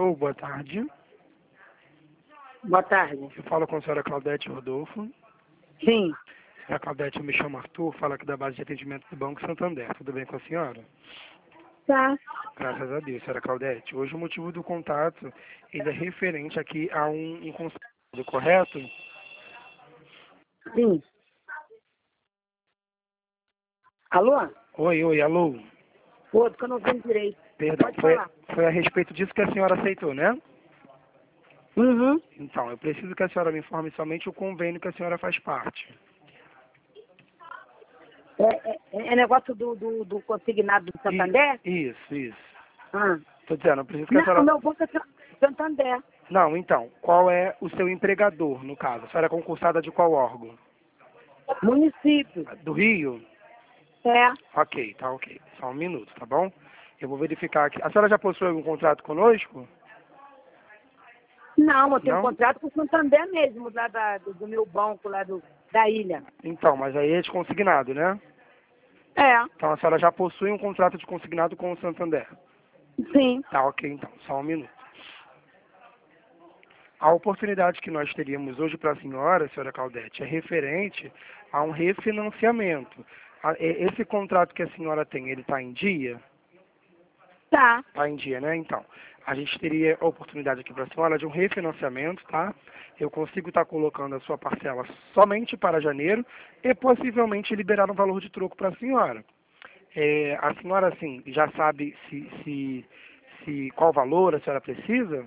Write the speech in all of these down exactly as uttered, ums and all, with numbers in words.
Alô, boa tarde. Boa tarde. Eu falo com a senhora Claudete Rodolfo. Sim. Senhora Claudete, eu me chamo Arthur, falo aqui da base de atendimento do Banco Santander. Tudo bem com a senhora? Tá. Graças a Deus, senhora Claudete. Hoje o motivo do contato, ele é referente aqui a um inconstância, correto? Sim. Alô? Oi, oi, alô. Outro que eu não vi direito. Perdão, Pode foi, falar. foi a respeito disso que a senhora aceitou, né? Uhum. Então, eu preciso que a senhora me informe somente o convênio que a senhora faz parte. É, é, é negócio do, do, do consignado do Santander? I- Isso, isso. Ah. Tô dizendo, eu preciso que a Não, o senhora... meu banco é Sa- Santander. Não, então, qual é o seu empregador, no caso? A senhora é concursada de qual órgão? Município. Do Rio? É. Ok, tá ok. Só um minuto, tá bom? Eu vou verificar aqui. A senhora já possui algum contrato conosco? Não, eu tenho um Não? contrato com o Santander mesmo, lá da, do, do meu banco, lá do, da ilha. Então, mas aí é de consignado, né? É. Então a senhora já possui um contrato de consignado com o Santander. Sim. Tá ok, então. Só um minuto. A oportunidade que nós teríamos hoje para a senhora, senhora Claudete, é referente a um refinanciamento. A- e- Esse contrato que a senhora tem, ele está em dia? Tá. Está em dia, né? Então, a gente teria a oportunidade aqui para a senhora de um refinanciamento, tá? Eu consigo estar colocando a sua parcela somente para janeiro e possivelmente liberar um valor de troco para a senhora. É, a senhora, assim, já sabe se, se, se qual valor a senhora precisa?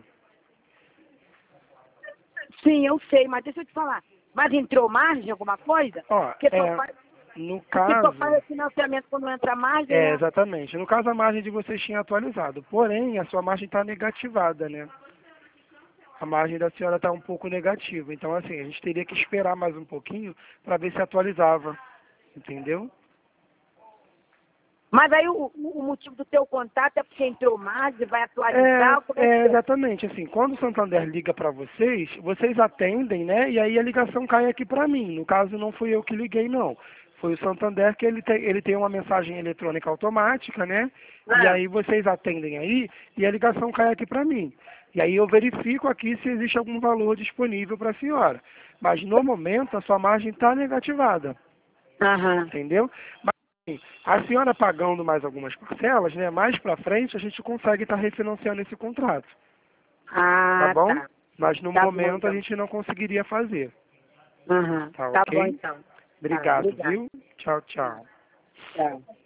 Sim, eu sei, mas deixa eu te falar. Mas entrou margem, alguma coisa? Ó, Porque só é, faz, no porque só faz caso... o financiamento quando entra margem, É, né? exatamente. No caso, a margem de vocês tinha atualizado. Porém, a sua margem está negativada, né? A margem da senhora está um pouco negativa. Então, assim, a gente teria que esperar mais um pouquinho para ver se atualizava. Entendeu? Mas aí o, o motivo do teu contato é porque entrou margem, vai É, atualizar, como é é que é? exatamente. Assim, quando o Santander liga para vocês, vocês atendem, né? E aí a ligação cai aqui para mim. No caso, não fui eu que liguei, não. Foi o Santander que ele tem, ele tem uma mensagem eletrônica automática, né? E Ah, aí vocês atendem aí e a ligação cai aqui para mim. E aí eu verifico aqui se existe algum valor disponível para a senhora. Mas no momento a sua margem está negativada, aham. entendeu? Mas assim, a senhora pagando mais algumas parcelas, né? Mais para frente a gente consegue estar refinanciando esse contrato, tá Ah, bom? tá. Mas no Tá bom, momento a então. gente não conseguiria fazer, Aham. tá Tá bom, ok? então. Tá, Obrigado, obrigada. viu? Tchau, tchau. Tchau.